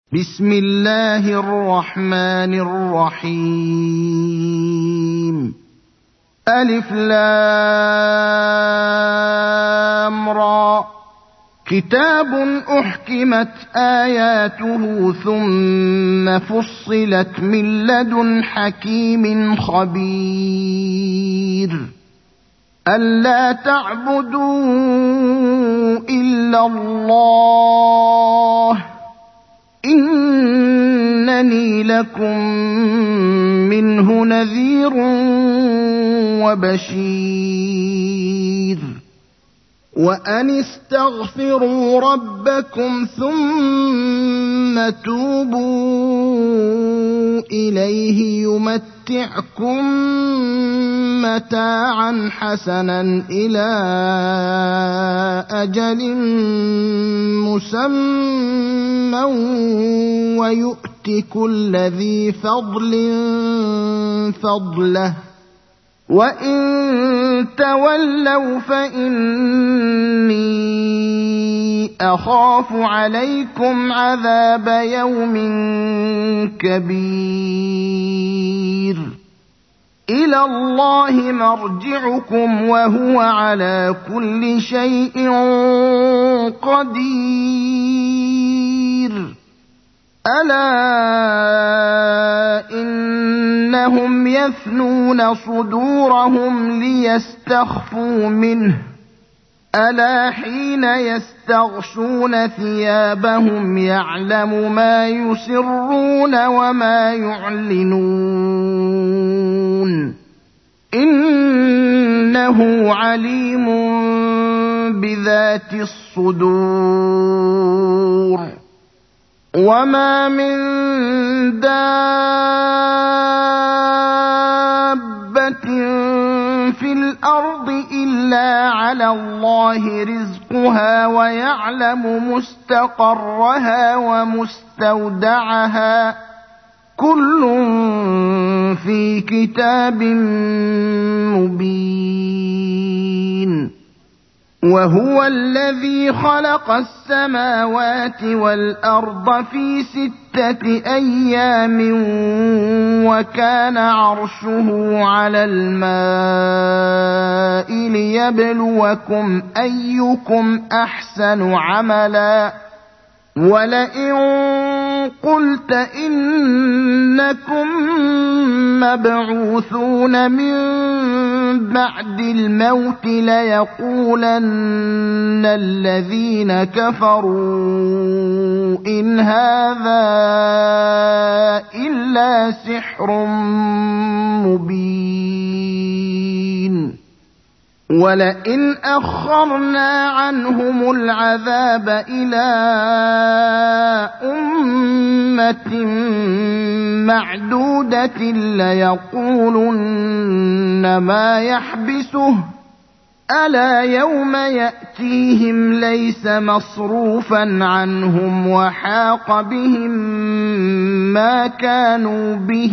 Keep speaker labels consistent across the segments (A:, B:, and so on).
A: بسم الله الرحمن الرحيم ألف لام را كتاب أحكمت آياته ثم فصلت من لدن حكيم خبير ألا تعبدوا إلا الله إنني لكم منه نذير وبشير وأن استغفروا ربكم ثم توبوا إليه يمتعكم متاعا حسنا إلى أجل مسمى ويؤت كل ذي فضل فضله وإن تولوا فإني أخاف عليكم عذاب يوم كبير إلى الله مرجعكم وهو على كل شيء قدير ألا إنهم يثنون صدورهم ليستخفوا منه ألا حين يستغشون ثيابهم يعلم ما يسرون وما يعلنون إنه عليم بذات الصدور وما من دابة في الأرض إلا على الله رزقها ويعلم مستقرها ومستودعها كل في كتاب مبين وهو الذي خلق السماوات والأرض في 6 أيام وكان عرشه على الماء ليبلوكم أيكم أحسن عملا ولئن قلت إنكم مبعوثون من بعد الموت ليقولن الذين كفروا إن هذا إلا سحر مبين ولئن أخرنا عنهم العذاب إلى أمة معدودة ليقولن ما يحبسه ألا يوم يأتيهم ليس مصروفا عنهم وحاق بهم ما كانوا به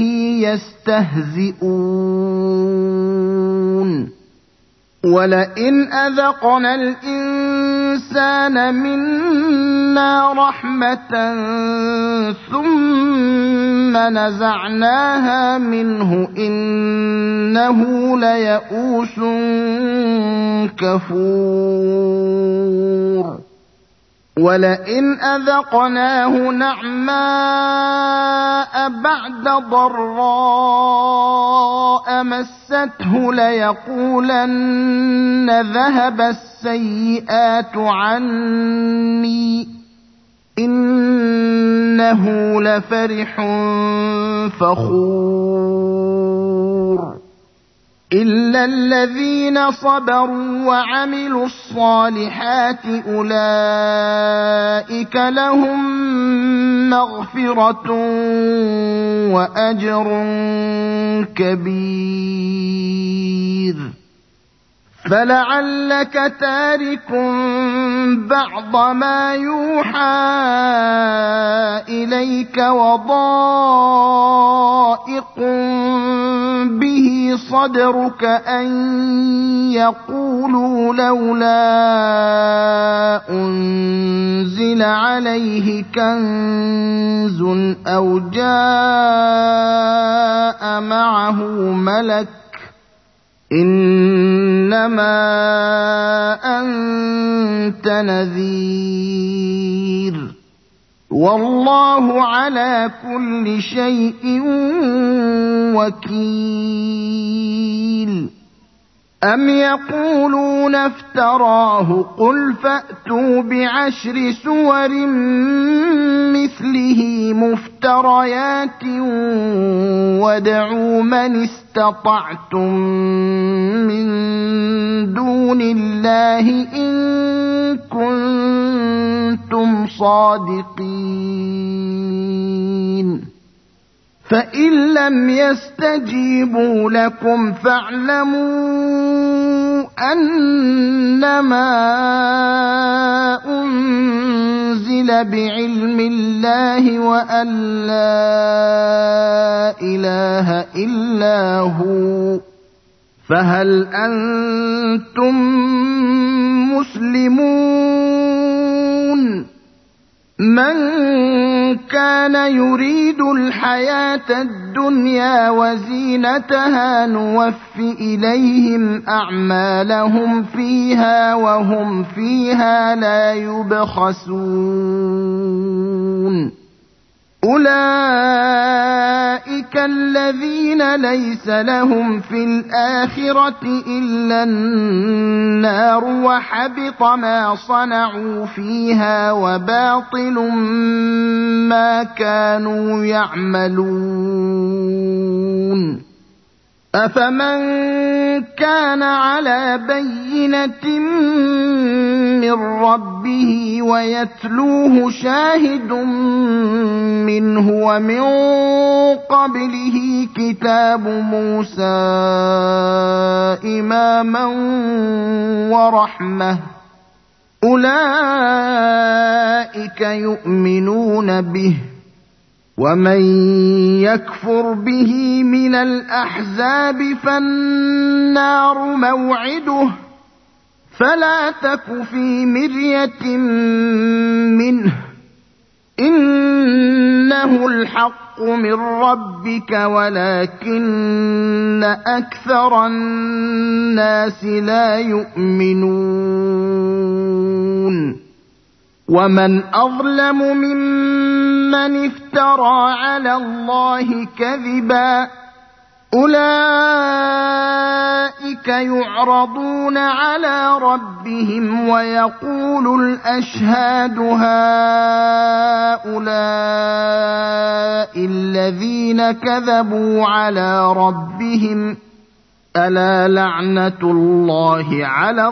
A: يستهزئون ولئن أذقنا الإنسان منا رحمة ثم نزعناها منه إنه ليئوس كفور ولئن أذقناه نعماء بعد ضراء مسته ليقولن ذهب السيئات عني إنه لفرح فخور إلا الذين صبروا وعملوا الصالحات أولئك لهم مغفرة وأجر كبير فلعلك تارك بعض ما يوحى إليك وضائق به صدرك أن يقولوا لولا أنزل عليه كنز أو جاء معه ملك إنما أنت نذير والله على كل شيء وكيل أم يقولون افتراه قل فأتوا بعشر سور مثله مفتريات وادعوا من استطعتم من دون الله إن كنتم صادقين فإن لم يستجيبوا لكم فاعلموا أنما أنزل بعلم الله وأن لا إله إلا هو فهل أنتم مسلمون من كان يريد الحياة الدنيا وزينتها نوف إليهم أعمالهم فيها وهم فيها لا يبخسون أولئك الذين ليس لهم في الآخرة إلا النار وحبط ما صنعوا فيها وباطل ما كانوا يعملون أفمن كان على بينة من ربه ويتلوه شاهد منه ومن قبله كتاب موسى إماما ورحمة أولئك يؤمنون به ومن يكفر به من الأحزاب فالنار موعده فلا تك في مرية منه إنه الحق من ربك ولكن أكثر الناس لا يؤمنون ومن أظلم ممن افترى على الله كذبا أولئك يعرضون على ربهم ويقول الأشهاد هؤلاء الذين كذبوا على ربهم ألا لعنة الله على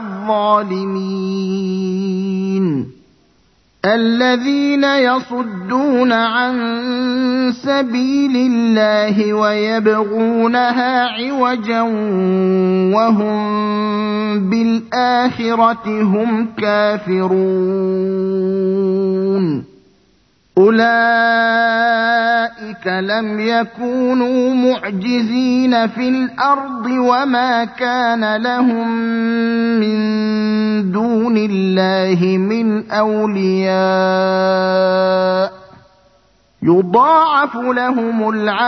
A: الظالمين الذين يصدون عن سبيل الله ويبغونها عوجا وهم بالآخرة هم كافرون أولئك لم يكونوا معجزين في الأرض وما كان لهم من دون الله من أولياء يضاعف لهم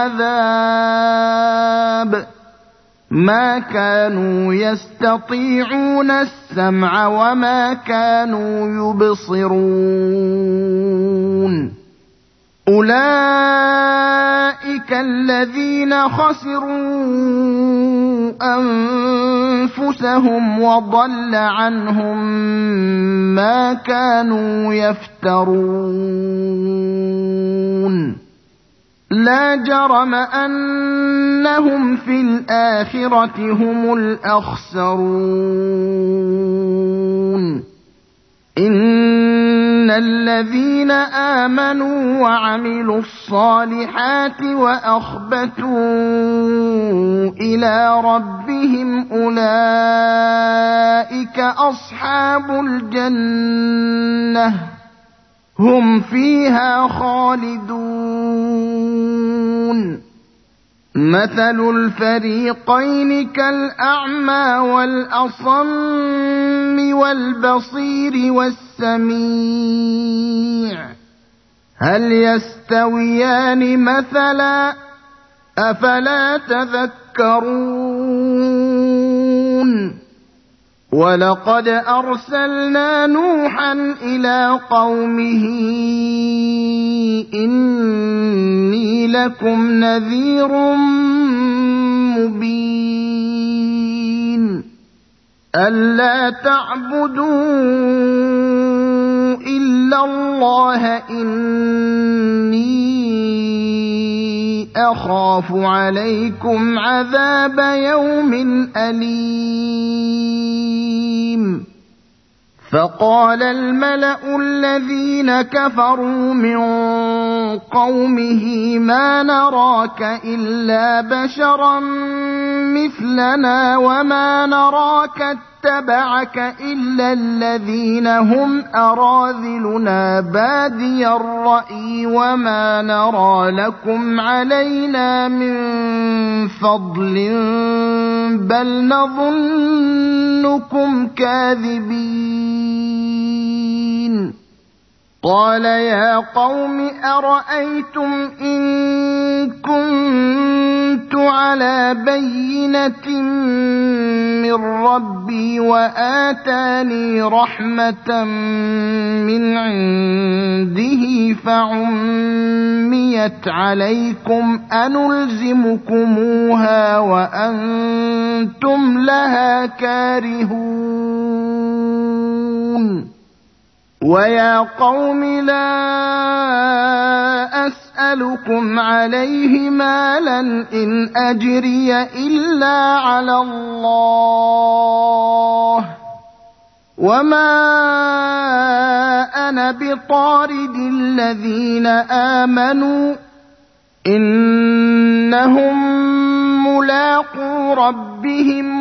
A: العذاب ما كانوا يستطيعون السمع وما كانوا يبصرون أولئك الذين خسروا أنفسهم وضل عنهم ما كانوا يفترون لا جرم أنهم في الآخرة هم الأخسرون إن الذين آمنوا وعملوا الصالحات وأخبتوا إلى ربهم أولئك أصحاب الجنة هم فيها خالدون مثل الفريقين كالأعمى والأصم والبصير والسميع هل يستويان مثلا أفلا تذكرون ولقد أرسلنا نوحا إلى قومه إني لكم نذير مبين ألا تعبدوا إلا الله إني أخاف عليكم عذاب يوم أليم فقال الملأ الذين كفروا من قومه ما نراك إلا بشرا مثلنا وما نراك اتبعك إلا الذين هم أراذلنا بادي الرأي وما نرى لكم علينا من فضل بل نظنكم كاذبين قال يا قوم أرأيتم إن كنت على بينة من ربي وآتاني رحمة من عنده فعميت عليكم أنلزمكموها وأنتم لها كارهون ويا قوم لا أسألكم عليه مالا إن أجري إلا على الله وما أنا بطارد الذين آمنوا إنهم ملاقو ربهم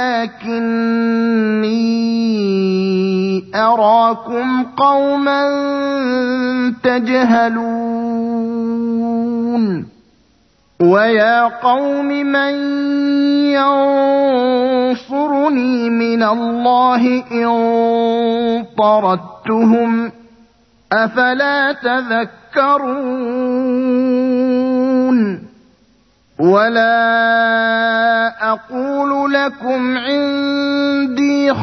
A: ولكني أراكم قوما تجهلون ويا قوم من ينصرني من الله إن طردتهم أفلا تذكرون ولا أقول لكم عندي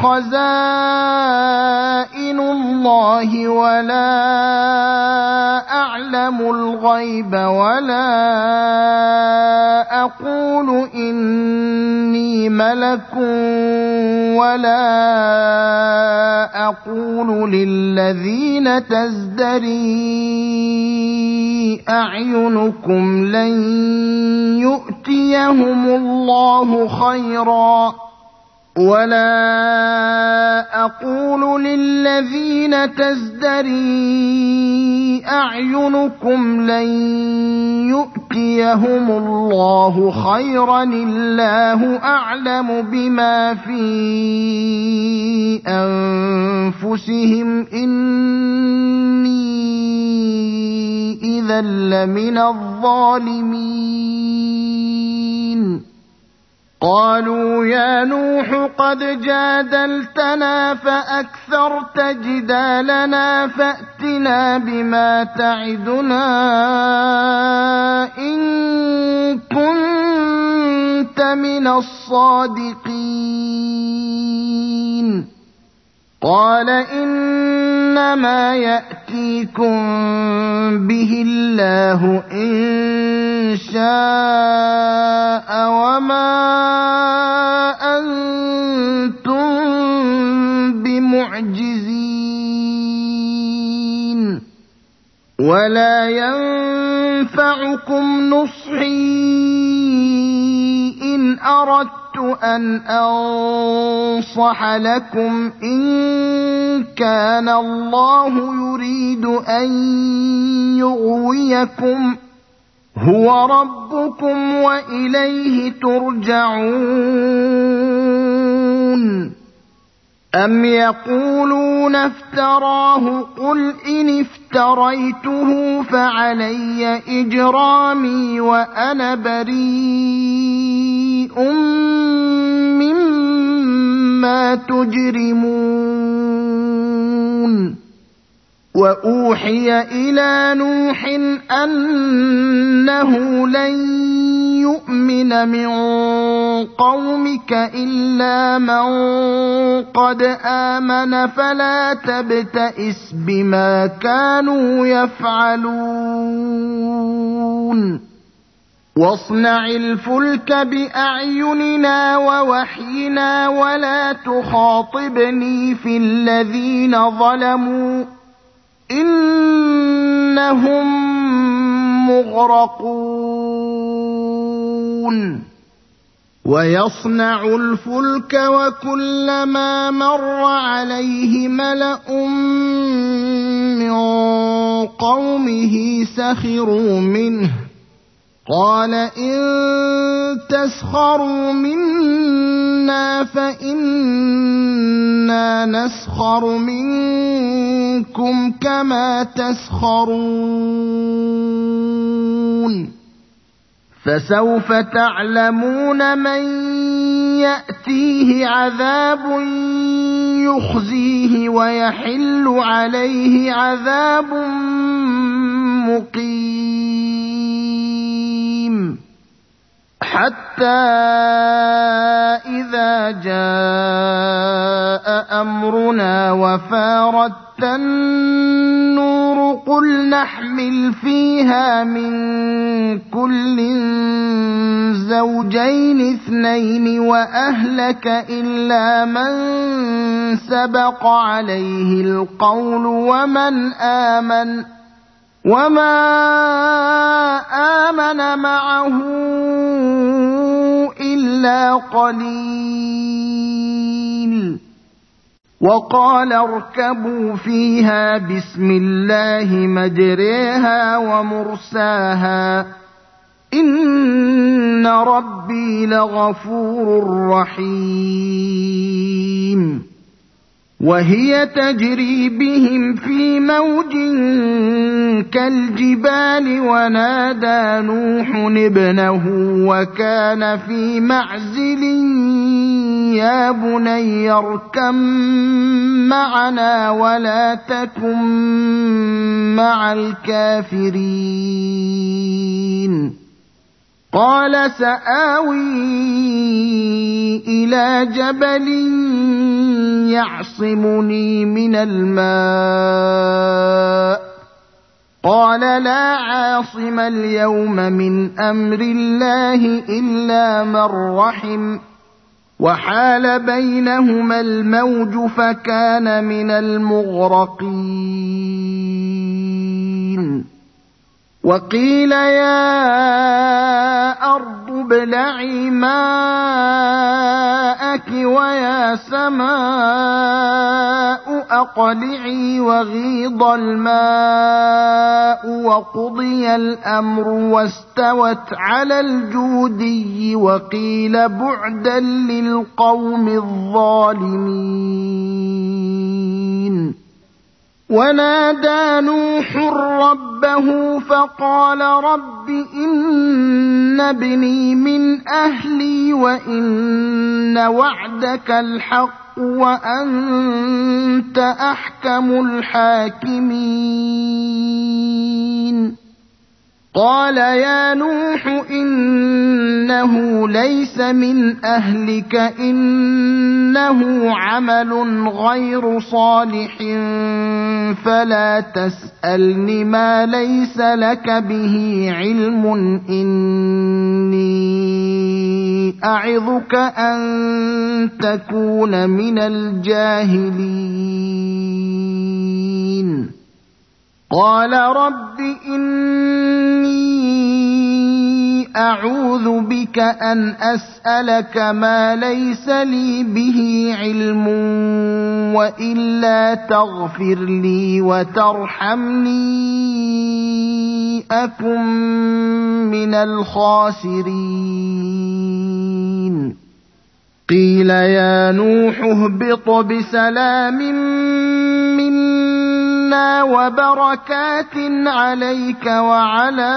A: خزائن الله ولا أعلم الغيب ولا أقول إني ملك ولا أقول للذين تزدري أعينكم لن يؤتيهم الله خيرا ولا أقول للذين تزدري أعينكم لن يؤتيهم الله خيرا الله أعلم بما في أنفسهم إني إذا لمن الظالمين قالوا يا نوح قد جادلتنا فأكثرت جدالنا فأتنا بما تعدنا إن كنت من الصادقين قال إنما يأتيكم به الله إن شاء وما أنتم بمعجزين ولا ينفعكم نصحي إن أردت أن أنصح لكم إن كان الله يريد أن يغويكم هو ربكم وإليه ترجعون أَمْ يَقُولُونَ افْتَرَاهُ قُلْ إِنِ افْتَرَيْتُهُ فَعَلَيَّ إِجْرَامِي وَأَنَا بَرِيءٌ مِّمَّا تُجْرِمُونَ وَأُوحِيَ إِلَىٰ نُوحٍ أَنَّهُ لَن يُؤْمِنَ مِن قَوْمِكَ إِلَّا مَن قَدْ آمَنَ فَلَا تَبْتَئِسْ بِمَا كَانُوا يَفْعَلُونَ وَاصْنَعِ الْفُلْكَ بِأَعْيُنِنَا وَوَحْيِنَا وَلَا تُخَاطِبْنِي فِي الَّذِينَ ظَلَمُوا إِنَّهُم مُّغْرَقُونَ وَيَصْنَعُ الْفُلْكَ وَكُلَّمَا مَرَّ عَلَيْهِ مَلَأٌ مِّن قَوْمِهِ سَخِرُوا مِنْهُ قَالَ إِن تَسْخَرُوا مِنَّا فَإِنَّا نَسْخَرُ مِنكُمْ كَمَا تَسْخَرُونَ فَسَوْفَ تَعْلَمُونَ مَن يَأْتِيهِ عَذَابٌ يُخْزِيهِ وَيَحِلُّ عَلَيْهِ عَذَابٌ مُّقِيمٌ حَتَّىٰ إِذَا جَاءَ أَمْرُنَا وَفَارَتِ النُّورُ قُلْ نَحْمِلُ فِيهَا مِن كُلٍّ زَوْجَيْنِ اثْنَيْنِ وَأَهْلَكَ إِلَّا مَن سَبَقَ عَلَيْهِ الْقَوْلُ وَمَنْ آمَنَ وَمَا آمَنَ مَعَهُ إِلَّا قَلِيلٌ وَقَالَ ارْكَبُوا فِيهَا بِسْمِ اللَّهِ مَجْرَاهَا وَمُرْسَاهَا إِنَّ رَبِّي لَغَفُورٌ رَّحِيمٌ وَهِيَ تَجْرِي بِهِمْ فِي مَوْجٍ كَالْجِبَالِ وَنَادَىٰ نُوحٌ ابْنَهُ وَكَانَ فِي مَعْزِلٍ يَا بُنَيَّ ارْكَب مَّعَنَا وَلَا تَكُن مَّعَ الْكَافِرِينَ قَالَ سَآوِي إِلَىٰ جَبَلٍ يَعْصِمُنِي مِنَ الْمَاءِ قَالَ لَا عَاصِمَ الْيَوْمَ مِنْ أَمْرِ اللَّهِ إِلَّا مَن رَّحِمَ وَحَالَ بَيْنَهُمَا الْمَوْجُ فَكَانَ مِنَ الْمُغْرَقِينَ وَقِيلَ يَا أَرْضُ ابْلَعِي مَاءَكِ وَيَا سَمَاءُ أَقْلِعِي وَغِيضَ الْمَاءُ وَقُضِيَ الْأَمْرُ وَاسْتَوَتْ عَلَى الْجُودِيِّ وَقِيلَ بُعْدًا لِّلْقَوْمِ الظَّالِمِينَ ونادى نوح ربه فقال رب إن ابني من أهلي وإن وعدك الحق وأنت أحكم الحاكمين قال يا نوح إنه ليس من أهلك إنه عمل غير صالح فلا تسألني ما ليس لك به علم إني أعظك أن تكون من الجاهلين قال رب إني أعوذ بك أن أسألك ما ليس لي به علم وإلا تغفر لي وترحمني أكن من الخاسرين قيل يا نوح اهبط بسلام منا وبركات عليك وعلى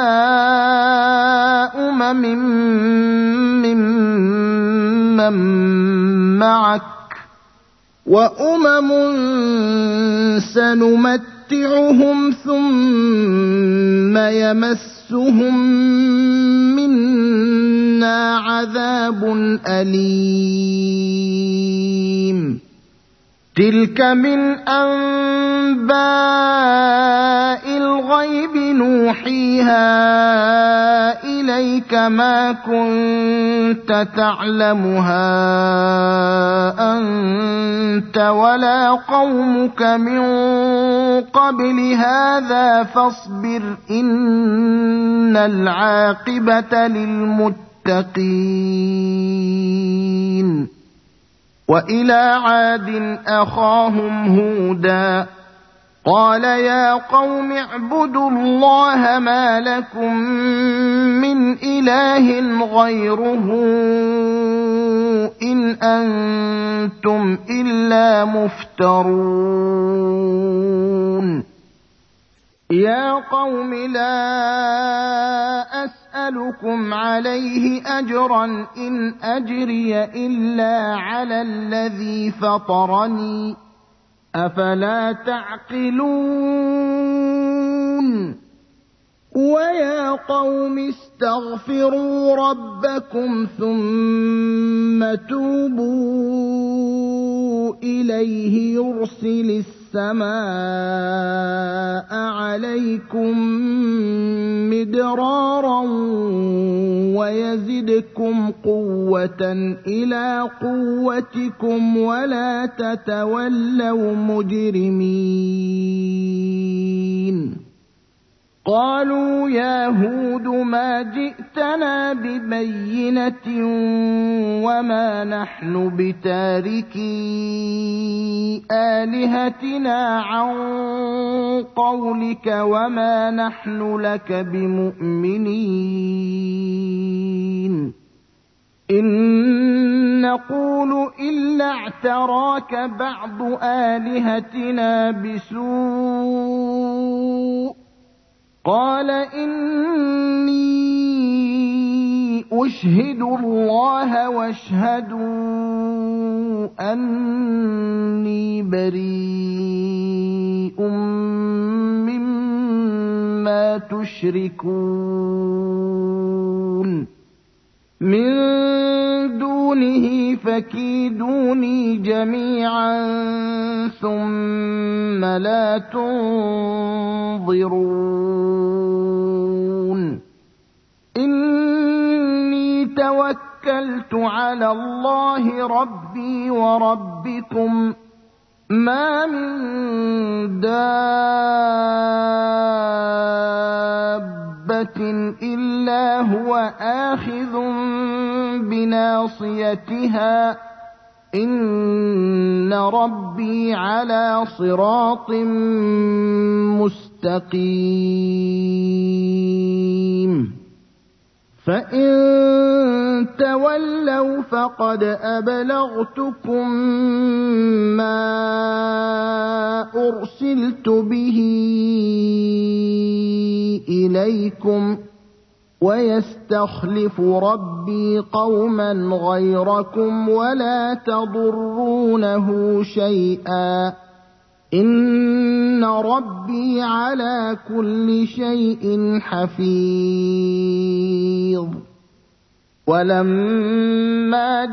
A: ممن معك وأمم سنمتعهم ثم يمسهم منا عذاب أليم تلك من أنباء الغيب نوحيها إليك ما كنت تعلمها أنت ولا قومك من قبل هذا فاصبر إن العاقبة للمتقين وإلى عاد أخاهم هودا قال يا قوم اعبدوا الله ما لكم من إله غيره إن أنتم إلا مفترون يا قوم لا أسألكم عليه أجرا إن أجري إلا على الذي فطرني أفلا تعقلون ويا قوم استغفروا ربكم ثم توبوا إليه يرسل السماء عليكم مدرارا ويزدكم قوة إلى قوتكم ولا تتولوا مجرمين قالوا يا هود ما جئتنا ببينة وما نحن بتاركي آلهتنا عن قولك وما نحن لك بمؤمنين إن نقول إلا اعتراك بعض آلهتنا بسوء قال إني أشهد الله واشهدوا أني بريء مما تشركون من دونه فكيدوني جميعا ثم لا تنظرون إني توكلت على الله ربي وربكم ما من دابة إلا هو آخذ بناصيتها إن ربي على صراط مستقيم فإن تولوا فقد أبلغتكم ما أرسلت به إليكم ويستخلف ربي قوما غيركم ولا تضرونه شيئا إن ربي على كل شيء حفيظ ولما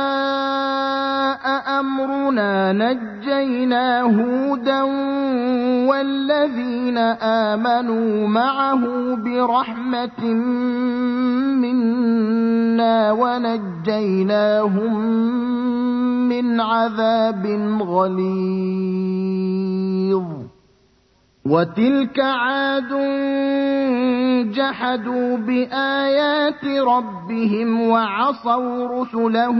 A: جاء أمرنا نجينا هودا والذين آمنوا معه برحمة منا ونجيناهم من عذاب غليظ وتلك عاد جحدوا بآيات ربهم وعصوا رسله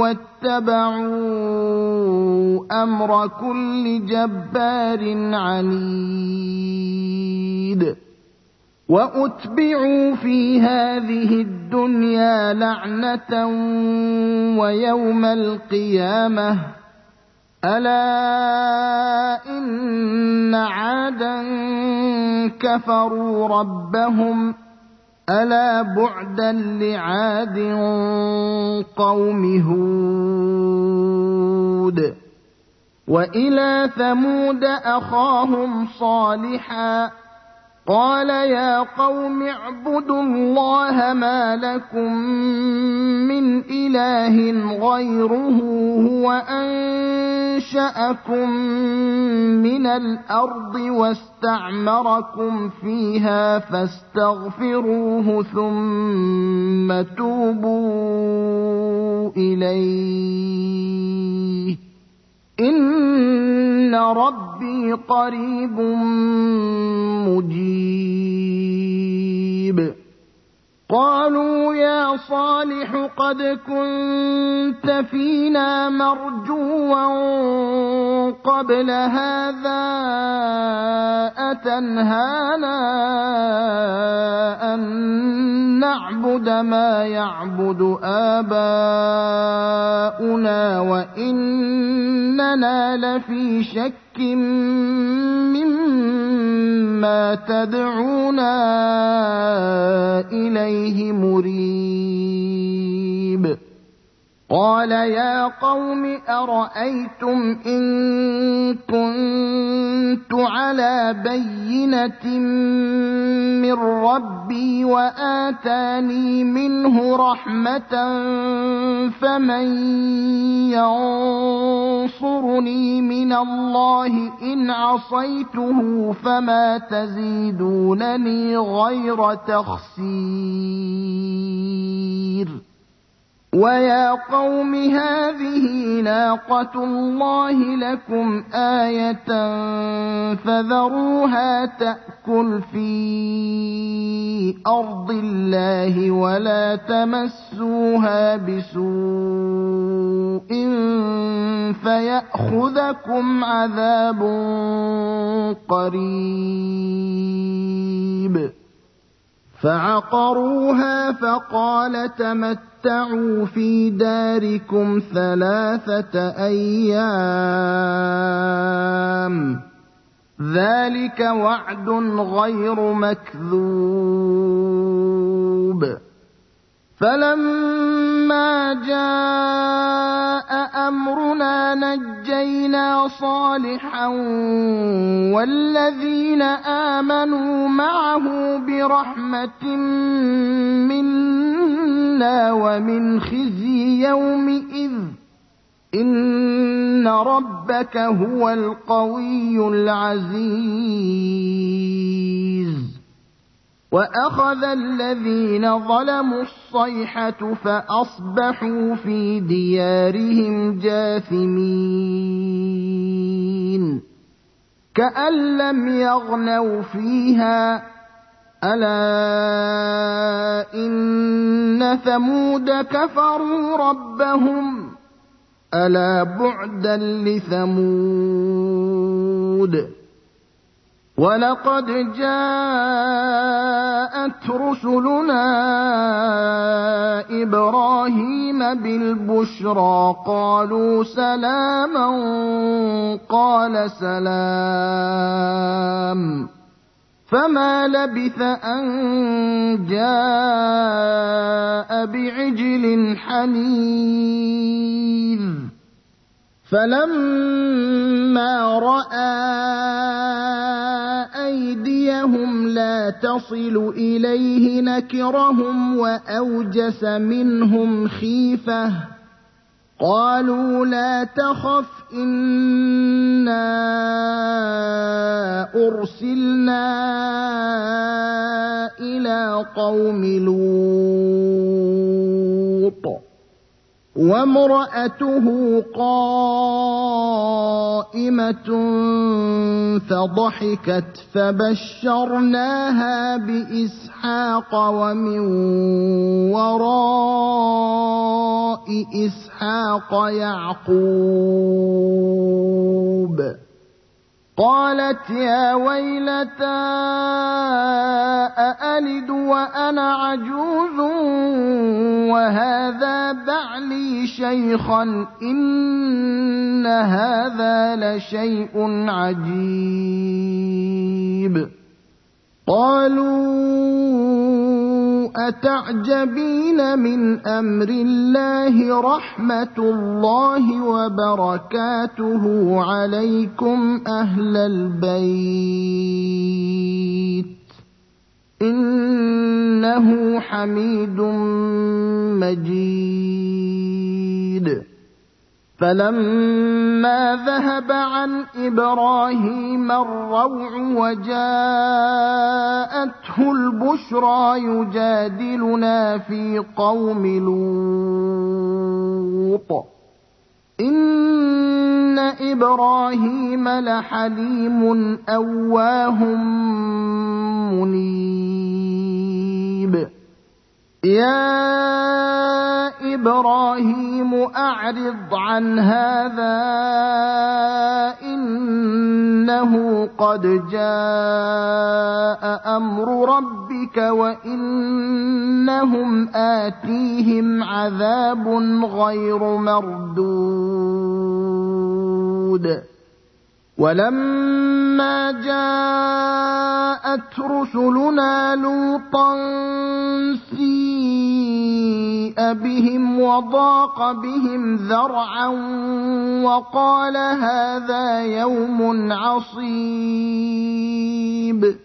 A: واتبعوا أمر كل جبار عنيد وأتبعوا في هذه الدنيا لعنة ويوم القيامة ألا إن عادا كفروا ربهم ألا بعدا لعاد قوم هود وإلى ثمود أخاهم صالحا قال يا قوم اعبدوا الله ما لكم من إله غيره هو أنشأكم من الأرض واستعمركم فيها فاستغفروه ثم توبوا إليه إن ربي قريب مجيب قالوا يا صالح قد كنت فينا مرجوا قبل هذا أتنهانا أن نعبد ما يعبد آباؤنا وإننا لفي شك مما تدعونا إليه مريب قال يا قوم أرأيتم إن كنت على بينة من ربي وآتاني منه رحمة فمن ينصرني من الله إن عصيته فما تزيدونني غير تخسير ويا قوم هذه ناقة الله لكم آية فذروها تأكل في أرض الله ولا تمسوها بسوء فيأخذكم عذاب قريب فعقروها فقال تمتعوا في داركم 3 أيام ذلك وعد غير مكذوب فلما جاء أمرنا نجينا صالحا والذين آمنوا معه برحمة منا ومن خزي يومئذ إن ربك هو القوي العزيز وأخذ الذين ظلموا الصيحة فأصبحوا في ديارهم جاثمين كأن لم يغنوا فيها ألا إن ثمود كفروا ربهم ألا بعدا لثمود ولقد جاءت رسلنا إبراهيم بالبشرى قالوا سلاما قال سلام فما لبث أن جاء بعجل حنيذ فلما رأى أيديهم لا تصل إليه نكرهم وأوجس منهم خيفة قالوا لا تخف إنا أرسلنا إلى قوم لوط وامرأته قائمة فضحكت فبشرناها بإسحاق ومن وراء إسحاق يعقوب قالت يا ويلتى أألد وأنا عجوز وهذا بعلي شيخا إن هذا لشيء عجيب قالوا أتعجبين من أمر الله رحمة الله وبركاته عليكم أهل البيت إنه حميد مجيد فلما ذهب عن إبراهيم الروع وجاءته البشرى يجادلنا في قوم لوط إن إبراهيم لحليم أواه منيب يا إبراهيم أعرض عن هذا إنه قد جاء أمر ربك وإنهم آتيهم عذاب غير مردود ولما جاءت رسلنا لوطا سيء بهم وضاق بهم ذرعا وقال هذا يوم عصيب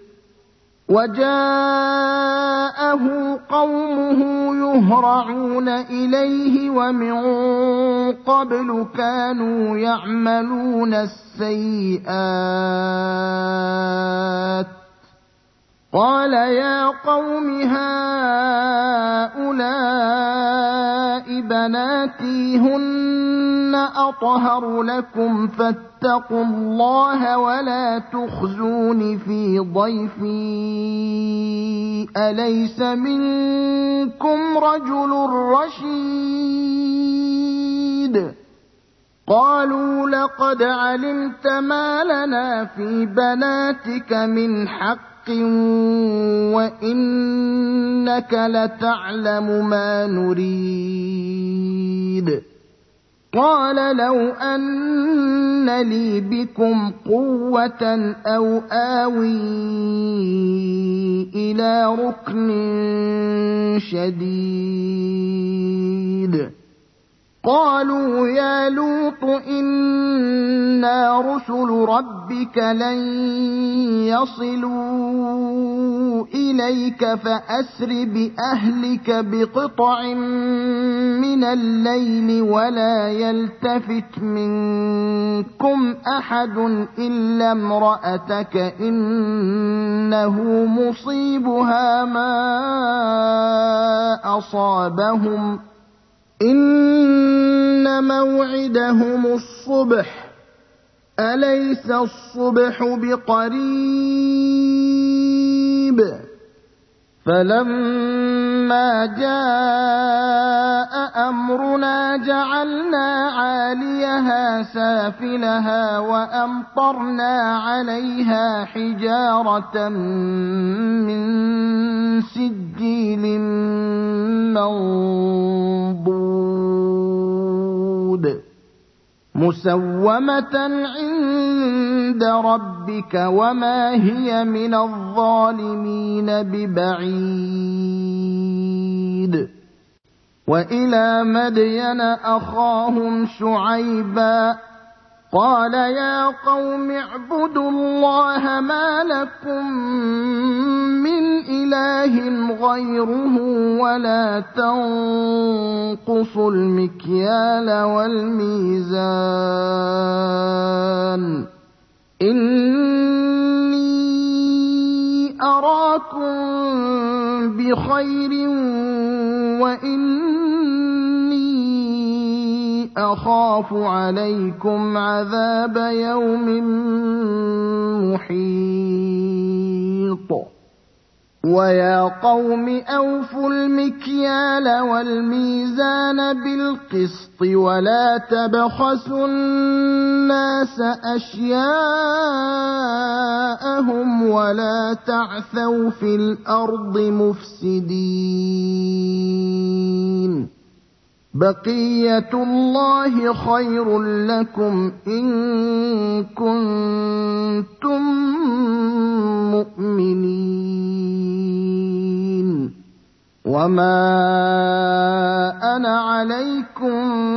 A: وجاءه قومه يهرعون إليه ومن قبل كانوا يعملون السيئات قال يا قوم هؤلاء بناتي هن أطهر لكم فاتقوا الله ولا تخزون في ضيفي أليس منكم رجل رشيد قالوا لقد علمت ما لنا في بناتك من حق وإنك لتعلم ما نريد قال لو أن لي بكم قوة أو آوي إلى ركن شديد قالوا يا لوط إنا رسل ربك لن يصلوا إليك فأسر بأهلك بقطع من الليل ولا يلتفت منكم أحد إلا امرأتك إنه مصيبها ما أصابهم إن موعدهم الصبح أليس الصبح بقريب فلما جاء أمرنا جعلنا عاليها سافلها وأمطرنا عليها حجارة من سجيل منضود مسومة عند ربك وما هي من الظالمين ببعيد وإلى مدين أخاهم شعيبا قال يا قوم اعبدوا الله ما لكم من إله غيره ولا تنقصوا المكيال والميزان إني أراكم بخير وإني أخاف عليكم عذاب يوم محيط ويا قوم أوفوا المكيال والميزان بالقسط ولا تبخسوا الناس أشياءهم ولا تعثوا في الأرض مفسدين بقية الله خير لكم إن كنتم مؤمنين وما أنا عليكم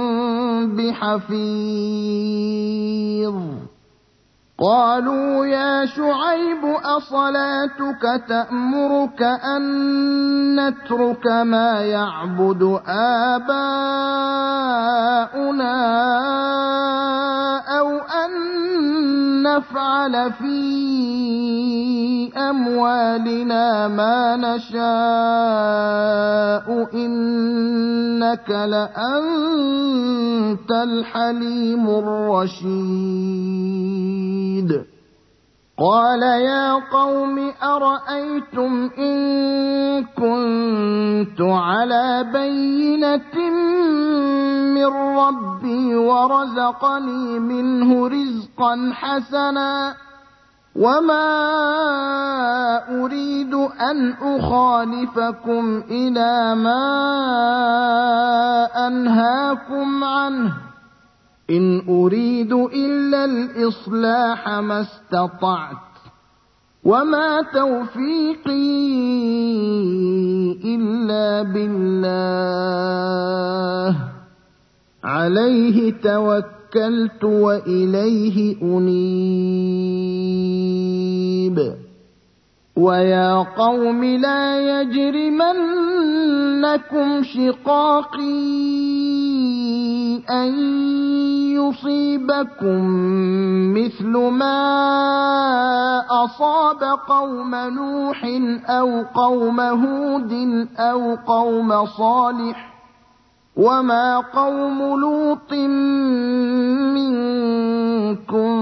A: بحفيظ قالوا يا شعيب أصلاتك تأمرك أن نترك ما يعبد آباؤنا أو أن نفعل في أموالنا ما نشاء إنك لأنت الحليم الرشيد قال يا قوم أرأيتم إن كنت على بينة من ربي ورزقني منه رزقا حسنا وما أريد أن أخالفكم إلى ما أنهاكم عنه إن أريد إلا الإصلاح ما استطعت وما توفيقي إلا بالله عليه توكلت وإليه أنيب ويا قوم لا يجرمنكم شقاقي أن يصيبكم مثل ما أصاب قوم نوح أو قوم هود أو قوم صالح وما قوم لوط منكم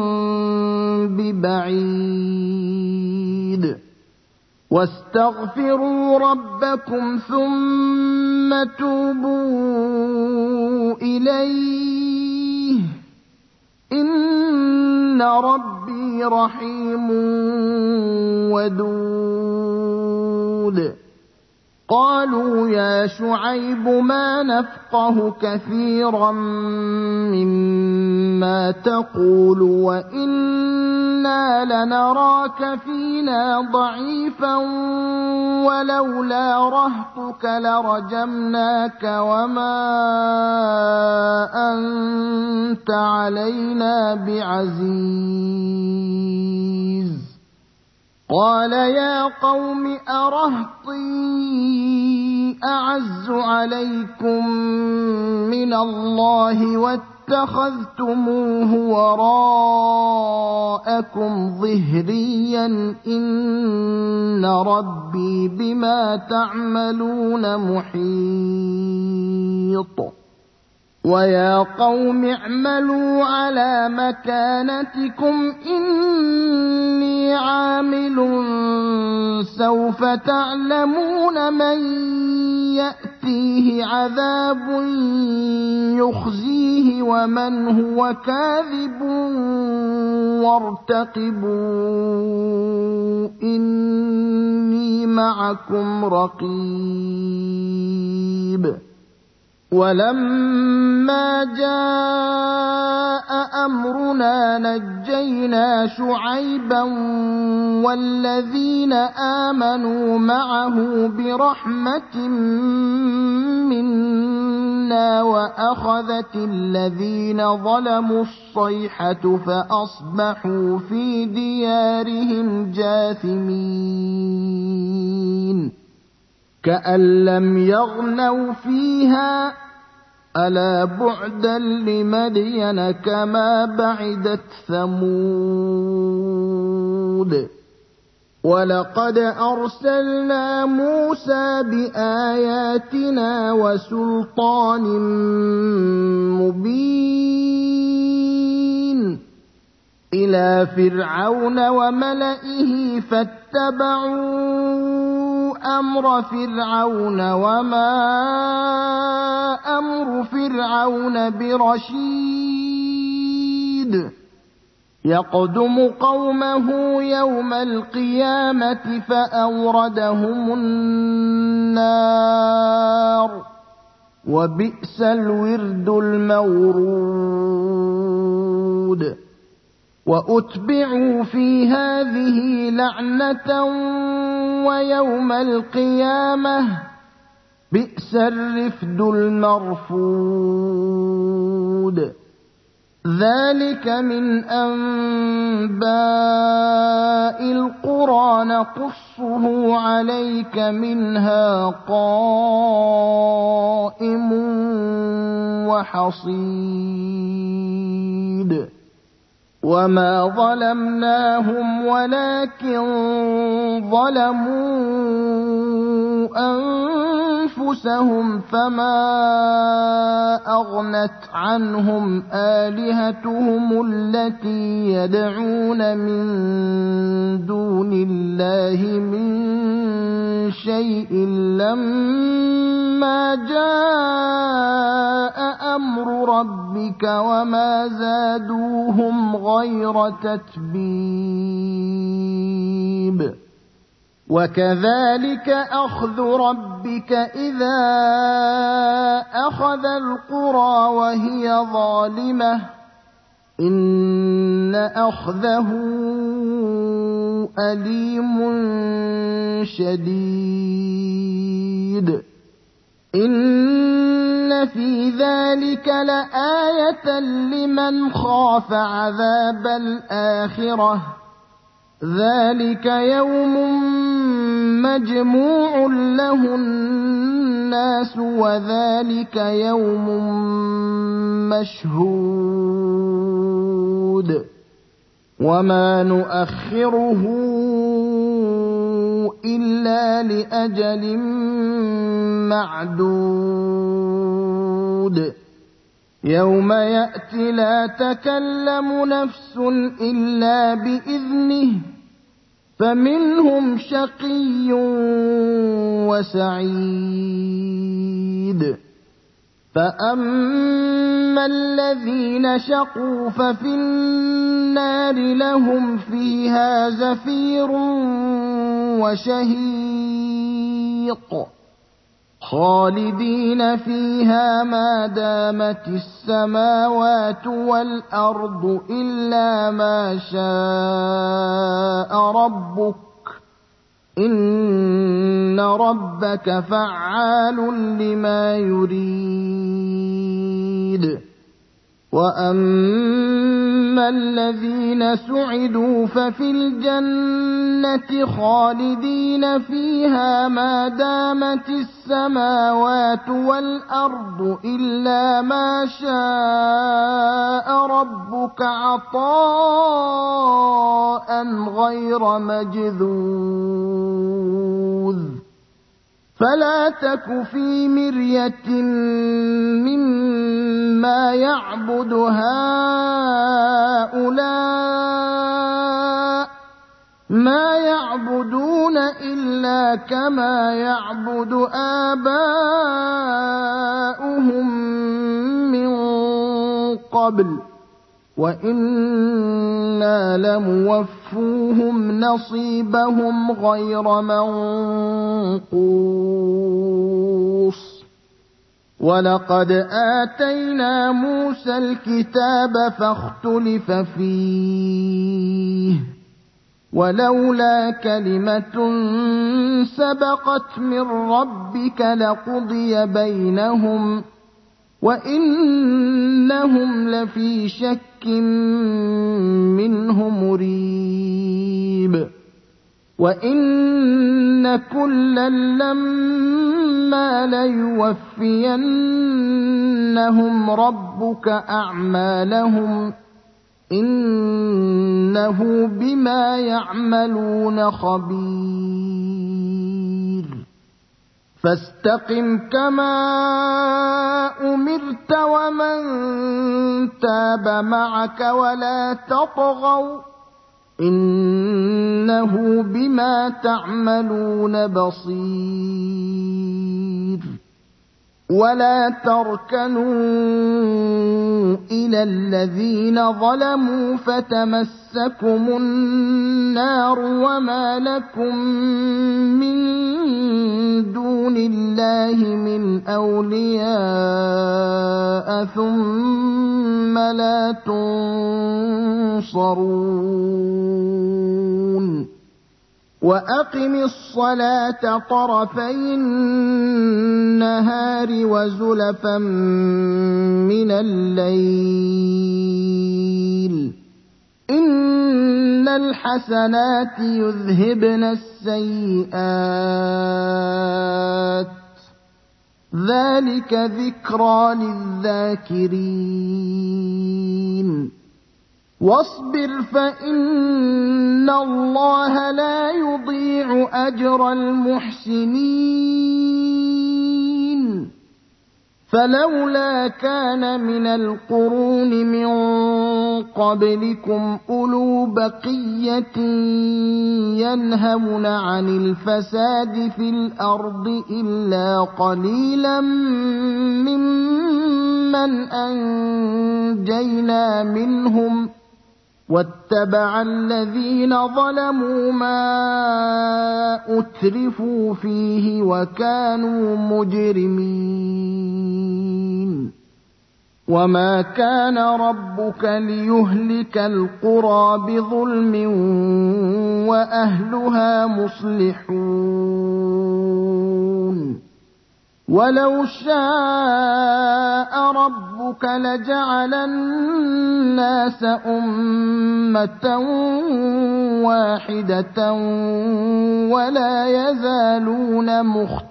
A: ببعيد واستغفروا ربكم ثم توبوا إليه إن ربي رحيم ودود قالوا يا شعيب ما نفقه كثيرا مما تقول وإنا لنراك فينا ضعيفا ولولا رهطك لرجمناك وما أنت علينا بعزيز قال يا قوم أرهطي أعز عليكم من الله واتخذتموه وراءكم ظهريا إن ربي بما تعملون محيط ويا قوم اعملوا على مكانتكم إني عامل سوف تعلمون من يأتيه عذاب يخزيه ومن هو كاذب وارتقبوا إني معكم رقيب ولما جاء أمرنا نجينا شعيبا والذين آمنوا معه برحمة منا وأخذت الذين ظلموا الصيحة فأصبحوا في ديارهم جاثمين كأن لم يغنوا فيها ألا بعدا لمدين كما بعدت ثمود ولقد أرسلنا موسى بآياتنا وسلطان مبين إلى فرعون وملئه فاتبعوا أمر فرعون وما أمر فرعون برشيد يقدم قومه يوم القيامة فأوردهم النار وبئس الورد المورود وأتبعوا في هذه لعنة ويوم القيامة بئس الرفد المرفود ذلك من أنباء القرى نقصه عليك منها قائم وحصيد وما ظلمناهم ولكن ظلموا أنفسهم فما أغنت عنهم آلهتهم التي يدعون من دون الله من شيء لما جاء أمر ربك وما زادوهم غير تتبيب وكذلك أخذ ربك إذا أخذ القرى وهي ظالمة إن أخذه أليم شديد إن في ذلك لآية لمن خاف عذاب الآخرة ذلك يوم مجموع له الناس وذلك يوم مشهود وما نؤخره إلا لأجل معدود يوم يأتي لا تكلم نفس إلا بإذنه فمنهم شقي وسعيد فأما الذين شقوا ففي النار لهم فيها زفير وشهيق خالدين فيها ما دامت السماوات والأرض إلا ما شاء ربك إن ربك فعال لما يريد وأما الذين سعدوا ففي الجنة خالدين فيها ما دامت السماوات والأرض إلا ما شاء ربك عطاء غير مجذوذ فلا تك في مرية مما يعبد هؤلاء ما يعبدون إلا كما يعبد آباؤهم من قبل وإنا لموفوهم نصيبهم غير منقوص ولقد آتينا موسى الكتاب فاختلف فيه ولولا كلمة سبقت من ربك لقضي بينهم وإنهم لفي شك منه مريب وإن كلا لما ليوفينهم ربك أعمالهم إنه بما يعملون خبير فاستقم كما أمرت ومن تاب معك ولا تطغوا إنه إنه بما تعملون بصير ولا تركنوا إلى الذين ظلموا فتمسكم النار وما لكم من دون الله من أولياء ثم لا تنصرون وأقم الصلاة طرفي النهار وزلفا من الليل إن الحسنات يذهبن السيئات ذلك ذكرى للذاكرين واصبر فإن الله لا يضيع أجر المحسنين فلولا كان من القرون من قبلكم أولو بقية ينهون عن الفساد في الأرض إلا قليلا ممن أنجينا منهم واتبع الذين ظلموا ما أترفوا فيه وكانوا مجرمين وما كان ربك ليهلك القرى بظلم وأهلها مصلحون ولو شاء ربك لجعل الناس أمة واحدة ولا يزالون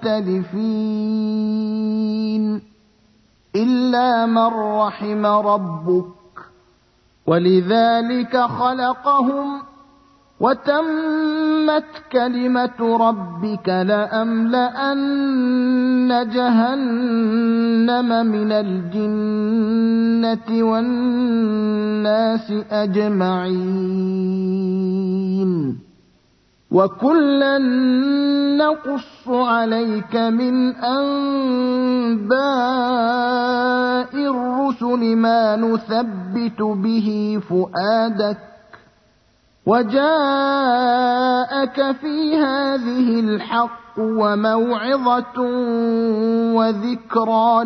A: مختلفين إلا من رحم ربك ولذلك خلقهم وتمت كلمة ربك لأملأن جهنم من الجنة والناس أجمعين وكلا نقص عليك من أنباء الرسل ما نثبت به فؤادك وجاءك في هذه الحق وموعظة وذكرى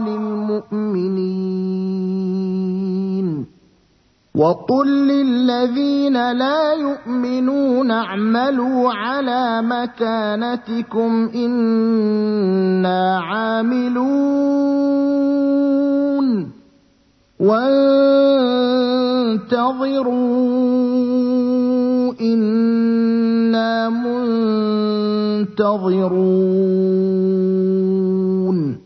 A: للمؤمنين وقل للذين لا يؤمنون اعملوا على مكانتكم إنا عاملون وانتظروا إنا منتظرون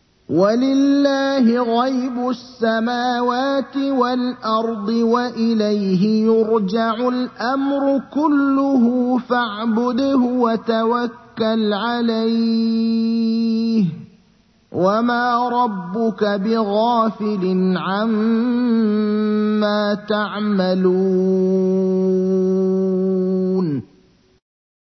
A: ولله غيب السماوات والأرض وإليه يرجع الأمر كله فاعبده وتوكل عليه وما ربك بغافل عما تعملون